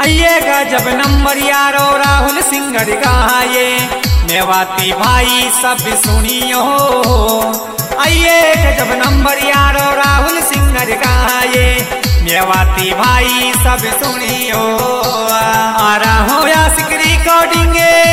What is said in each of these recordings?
आइएगा जब नंबर यारो राहुल सिंगर गाये, मेवाती भाई सब सुनियो। आइएगा जब नंबर यारो राहुल सिंगर गाये, मेवाती भाई सब सुनियो। आ रहा हो आशिक रिकॉर्डिंग,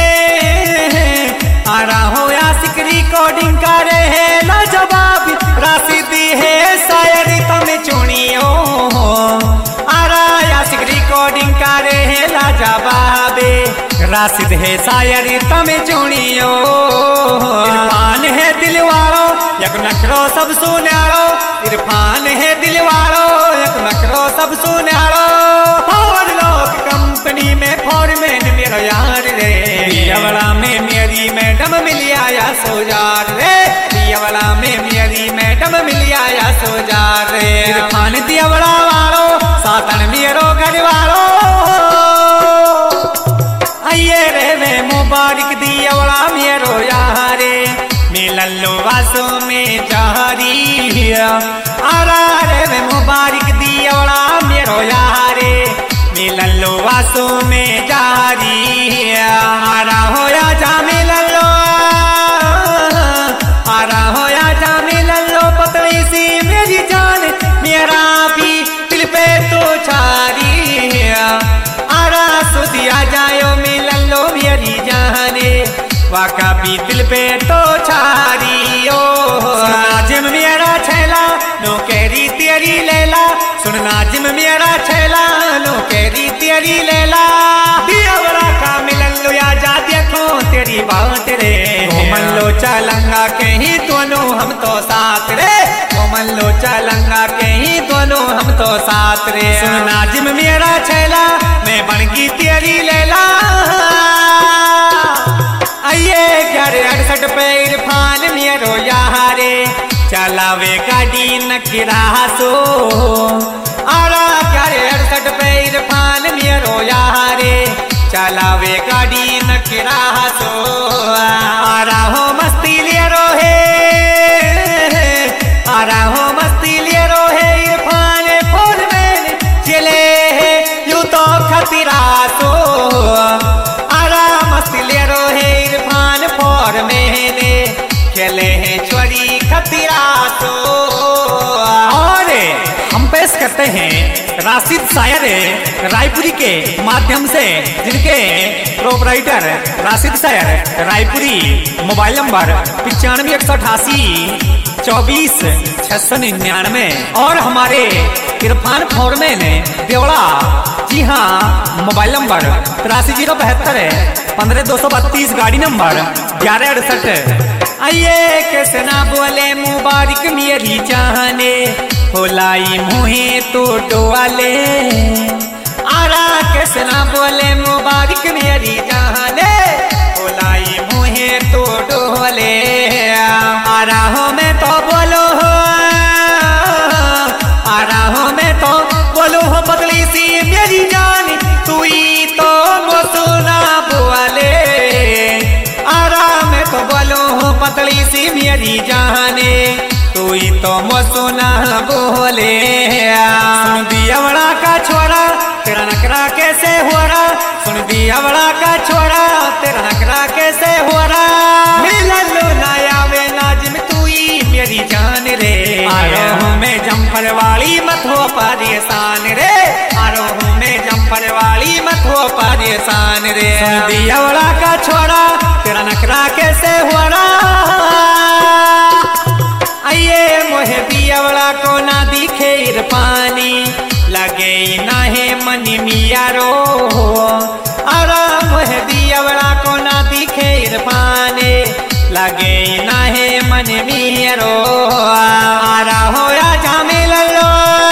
आ रहा हो आशिक रिकॉर्डिंग करे है लाजवाब, राशिदी है शायरी तमें चुनियो। आ रहा आशिक रिकॉर्डिंग करे है लाजवाब, राशिद है शायरी तमें चुनियो। इरफान है दिलवारो एक नखरो सब सुनारो, इरफान है दिलवारो एक नखरो सब सुनारो। पावर लोक कंपनी में फॉरमैन मेरा यार रे, पियावला में मेरी मैडम मिली आया सोजार रे, पियावला में मेरी मैडम मिली आया सोजार रे। इरफान दियावला वालो सातन मेरो घर वालो, आइए रे वे मुबारक दियावला मेरो यारे, मिलल्लो वासो में जारी। आरा रे वे मुबारक दियावला मेरो यारे, मिलल्लो वासो में जारी। आरा होया जा मिलल्लो, आरा होया जा मिलल्लो, पतली सी मेरी जान मेरा भी दिल पे तो छारी। आरा सुदिया जायो मिलल्लो मेरी जाने, वाका भी दिल पे तो छारी। ओ नाजिम मेरा छैला नो केरी तेरी लैला, सुन नाजिम मेरा छैला नो केरी तेरी लैला। दियावला का मिलल्लो या जा देखो तेरी बात रे, घूमन लो चलंगा कहीं दोनों हम तो साथ रे, घूमन लो चलंगा कहीं दोनों हम तो साथ रे। सुन नाजिम मेरा छैला मैं बन गई तेरी लैला। आइए 1168 पे इरफान मेरो यारे, चलावे गाड़ी नखरा सो। आरा 1168 पे इरफान मेरो यारे, चलावे गाड़ी नखरा सो। आरा हो मस्ती ले रो है, आरा हो मस्ती ले रो है, इरफान फोन में चले है यू तो खतरा सो। आरा मस्ती ले रो है इरफान फोर मैंने खेले हैं चोरी खतरा सो। और हम पेश करते हैं राशिद शायर रायपुरी के माध्यम से, जिनके प्रोपराइटर राशिद शायर रायपुरी, मोबाइल नंबर 95 188 24 699। और हमारे इरफान फोरमैन देवड़ा, जी हाँ, मोबाइल नंबर 83 072 15 232, गाड़ी नंबर 1168। आइए कैसे ना बोले मुबारक मेरी जाने, होलाई मुहे तो डोले। आरा कैसे ना बोले मुबारक मेरी जाने, होलाई मुहे तो डोले। आरा हो मैं तो बोलो हो, आरा हो मैं तो बोलो हो, पतली सी मेरी जान तू ही तो मोसुना बोले। आरा मैं तो बोलो हो, पतली सी मेरी जाने तू ही तो मोसुना बोले। सुन दियावला का छोरा तेरा नखरा कैसे हो रहा, सुन दियावला का छोरा तेरा नखरा कैसे हो रहा। मिलल्लो नया वे नाजिम तू ही मेरी जान रे, आरो हूँ मैं जम्फर वाली मत हो परेशान रे, आरो हूँ मैं जम्फर वाली मत हो परेशान रे। सुन दियावला का छोरा तेरा नखरा कैसे हो रहा। आइए मोहे दियावला को ना दिखे इरफानी, लगे ना है मन मियारो। आरा मोहे दियावला को ना दिखे इरफानी, लगे ना है मन मियारो। आरा होया जा मिलल्लो,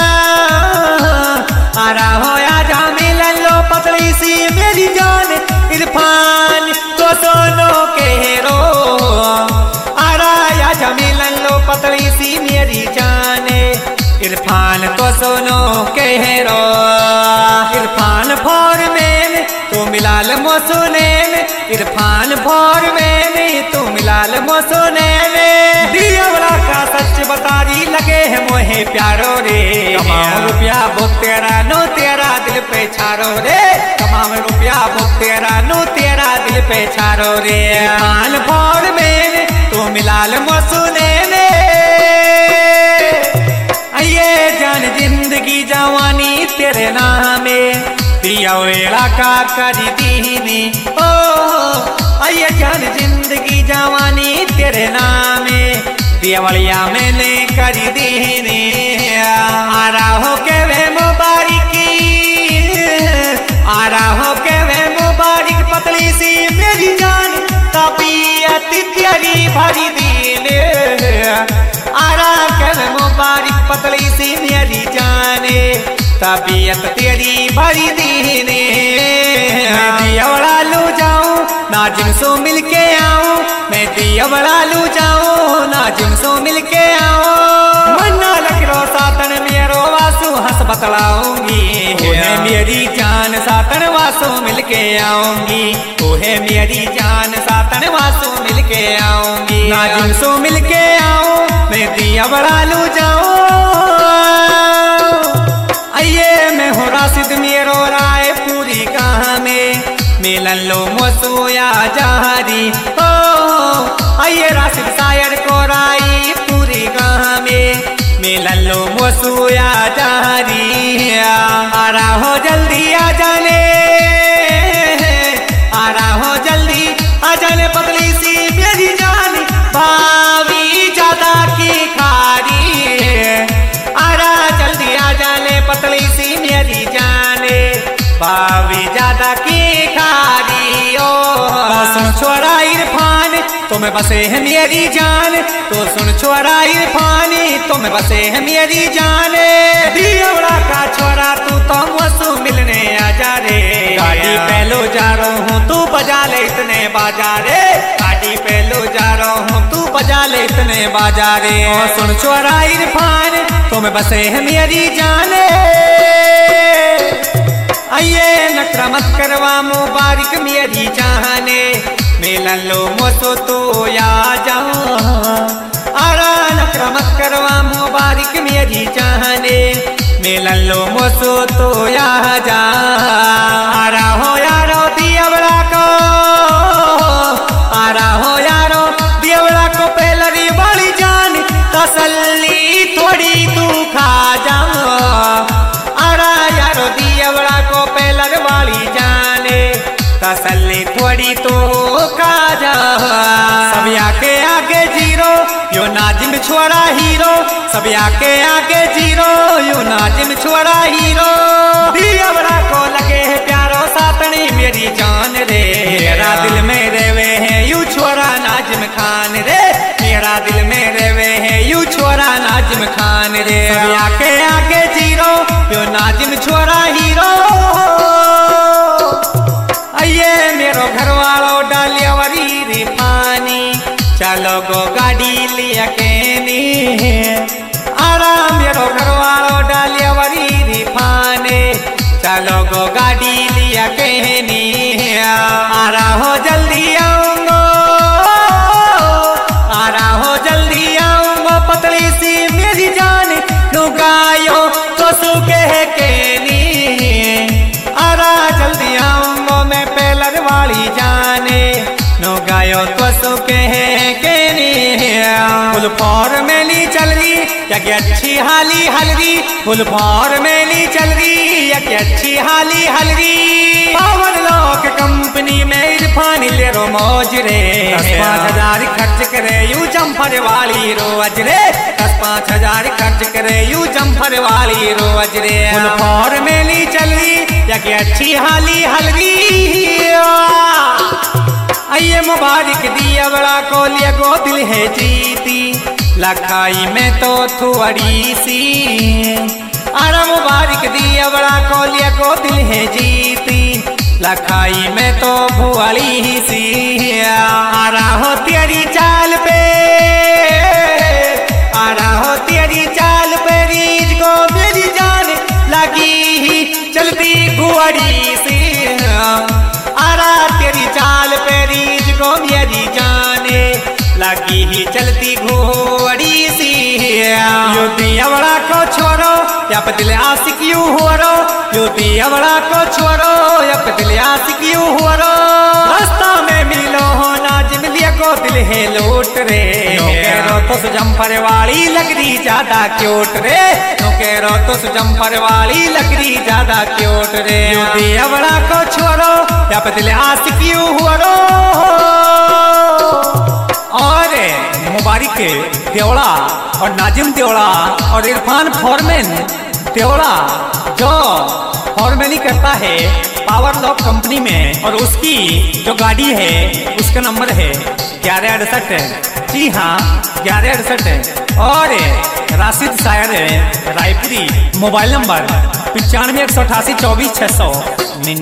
आरा होया जा मिलल्लो, पतली सी मेरी जान इरफान तो सोनो के रो। आरा या जा मिलल्लो, पतली सी मेरी जाने इरफान तो सोनो कहरो। इरफान फोरमैन तो मिलाल मोसुने में, इरफान फोरमैन तो मिलाल मोसुने में। दियावला का सच बतारी लगे है मोहे प्यारो रे, कमाओ रुपया वो तेरा नो तेरा दिल पे छारो रे। हम रुपया बुक तेरा नु तेरा दिल पे छारो रे खान फोर में तू मिलाल मसूने ने ये जान जिंदगी जवानी तेरे नामे प्रिया वेला का करी दीनी ओ ये जान जिंदगी जवानी तेरे नामे दियावलिया मैंने करी दीनी आरा हो के वे मुबारकी आरा हो के वे मुबारक पतली सी मेरी जान तबीयत तेरी भरी दीने आरा के वे मुबारक पतली सी मेरी जाने तबीयत तेरी भरी दीने मैं दियावला लू जाऊं नाजिम सो मिल के आऊं मैं दियावला लू जाऊं नाजिम सो मिल के आऊं मन्ना लकड़ो सातन मेरो वासु हंस बतलाऊंगी है मेरी जान सातन वासु मिल के आऊंगी ओ है मेरी जान सातन वासु मिल के आऊंगी नाजिम सो मिल के आऊं मैं दियावला लू जाऊं आइए मैं हो राशिद मेरो राय पूरी कहाँ में मिलन लो मसोया जहारी ओ आइए राशिद शायर को राई पूरी कहाँ में मिलन लो मसोया जहारी आरा हो जल्दी आ जाने आरा हो जल्दी आ जाने पतली सी मेरी जान भावी ज्यादा की खारी आरा जल्दी आ जाने पतली सी मेरी जाने भावी ज्यादा की खारी ओ सुन छोरा इरफान तुम्हें बसे है मेरी जान तो सुन छोरा इरफान तुम्हें बसे है मेरी जान दियावड़ा का छोरा तू तो वसु मिलने आ जा रे गाड़ी पहलो जा रहा हूँ तू बजा ले इतने बाजारे गाड़ी पहलो जा रहा हूँ तू बजा ले इतने बाजारे सुन छोरा इरफान तुम्हें बसे है मेरी जान आइए नखरा मत करवा मुबारक मेरी जाने मिलन लो मसो तो या जाओ आरा नखरा मत करवा मुबारक मेरी जाने मिलन लो मसो तो या जा आरा हो यारो दियावड़ा को आरा हो यारो दियावड़ा को पहलरी वाली जान तसल्ली थोड़ी तू खा जाओ आरा यारो दियावड़ा को पहलर वाली जाने तसल्ली थोड़ी तो खा जा सब के आगे जीरो यो नाजिम छोड़ा हीरो सब के आगे जीरो यो नाजिम छोड़ा हीरो दियावड़ा को लगे है प्यारो सातनी मेरी जान रे मेरा दिल में रेवे है यू छोरा नाजिम खान रे मेरा दिल में रेवे है यू छोरा नाजिम खान रे सब के आगे जीरो यो नाजिम छोरा हीरो आइए मेरो घर वालों डालिया वरी रे पानी चलो गो गाड़ी लिया केनी आरा मेरो घर वालों डालिया वरी रे पानी चलो गो गाड़ी लिया केनी आरा हो जल्दी आऊंगो आरा हो जल्दी आऊंगो पतली सी मेरी जान नुगायो तो सुके केनी आरा जल्दी आऊंगो मैं पहलर वाली जाने नो गायो तो सुके के फुल फॉर में ली चल रही या कि अच्छी हाली हलरी फुल फॉर में ली चल रही या कि अच्छी हाली हलरी पावर लॉक कंपनी में इरफान ले रो मौज रे 5,000 खर्च करे यू जम्फर वाली रोज रे 5,000 खर्च करे यू जम्फर वाली रोज रे फुल फॉर में ली चल रही या कि अच्छी हाली हलरी आइए मुबारक दियावड़ा को लिया गो दिल है जीती लखाई में तो थोड़ी सी आरा मुबारक दियावड़ा को लिया गो दिल है जीती लखाई में तो भुआली सी आरा हो तेरी चाल पे आरा हो तेरी चाल पे रीज को मेरी जान लगी चलती घुआड़ी सी आरा तेरी चाल पे रीज को मेरी जाने लगी ही चलती घोड़ी सी यू दियावड़ा को छोड़ो या दिल आशिक यू हो रो यू दियावड़ा को छोड़ो या दिल आशिकी हुआ रो रास्ता में मिलो हो नाजिम लिया को दिल है लूट रे नो तो जम्फर वाली लकड़ी ज्यादा क्यूट रे नो तो जम्फर वाली लकड़ी ज्यादा क्यूट रे बड़ा को छोड़ो या पे दिल आशिकी हुआ रो। और मुबारक देवड़ा और नाजिम देवड़ा और इरफान फॉरमैन देवड़ा जो फॉर्मली करता है पावर लॉक कंपनी में और उसकी जो गाड़ी है उसका नंबर है 1168। जी हाँ 1168। और राशिद शायर रायपुरी मोबाइल नंबर 95 188 24 600।